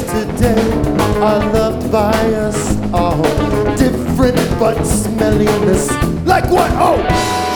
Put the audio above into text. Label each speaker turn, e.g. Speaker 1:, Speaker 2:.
Speaker 1: today are loved by us all. Different but smelliness. Like what? Oh!